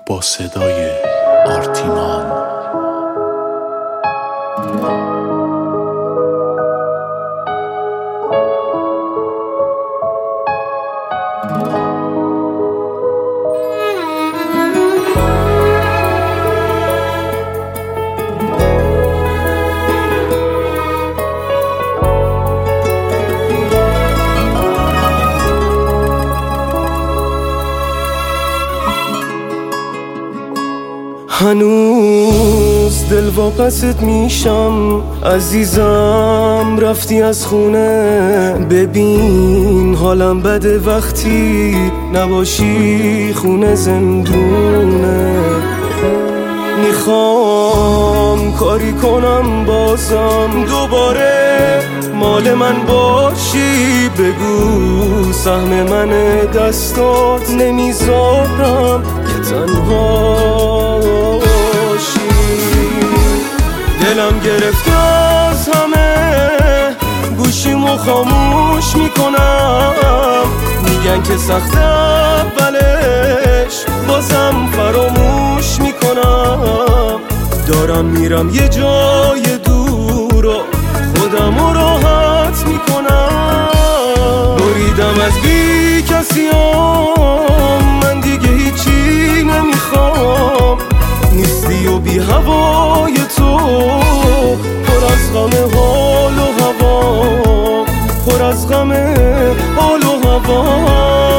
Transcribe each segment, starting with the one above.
با صدای آرتیمان. هنوز دل واپست میشم عزیزم، رفتی از خونه. ببین حالم بده وقتی نباشی، خونه زندونه. میخوام کاری کنم بازم دوباره مال من باشی. بگو سهم من دستات، نمیذارم که تنها باشی. دلم گرفته از همه، گوشیمو خاموش میکنم. میگن که سخت اولش، بازم فراموش میکنم. دارم میرم یه جای دور و خودمو راحت میکنم. بریدم از بی کسیام، من دیگه هیچی نمیخوام. نیستی و بی هوای تو، پر از غم حال و هوا، پر از غم حال و هوا.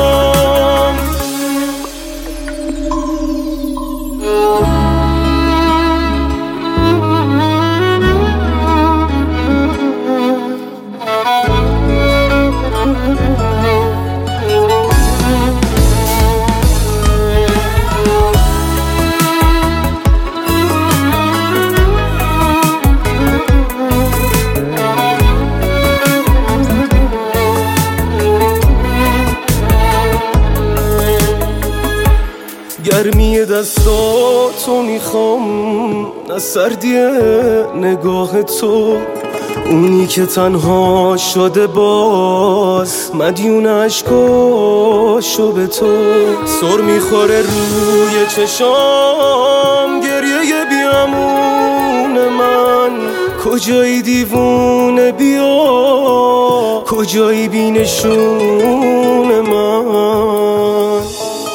گرمی دستاتو میخوام، نه سردی نگاه تو. اونی که تنها شده باز، مدیون عشقاشو به تو. سر میخوره روی چشام گریه بیامون من. کجایی دیوونه بیا، کجایی بینشون من.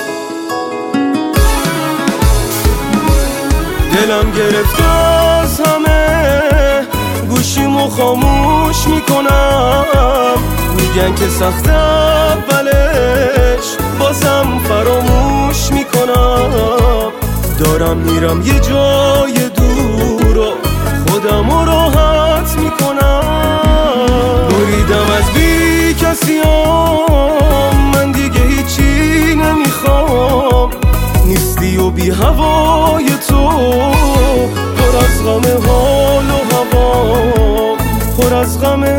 دلم گرفته از همه، گوشیمو خاموش میکنم. میگن که سخت اولش، بازم فراموش میکنم. دارم میرم یه جای دور و خودمو راحت میکنم. بریدم از بی کسیام، من دیگه هیچی نمیخوام. نیستی و بی هوای تو، پر از غم حال و هوا، پر از غم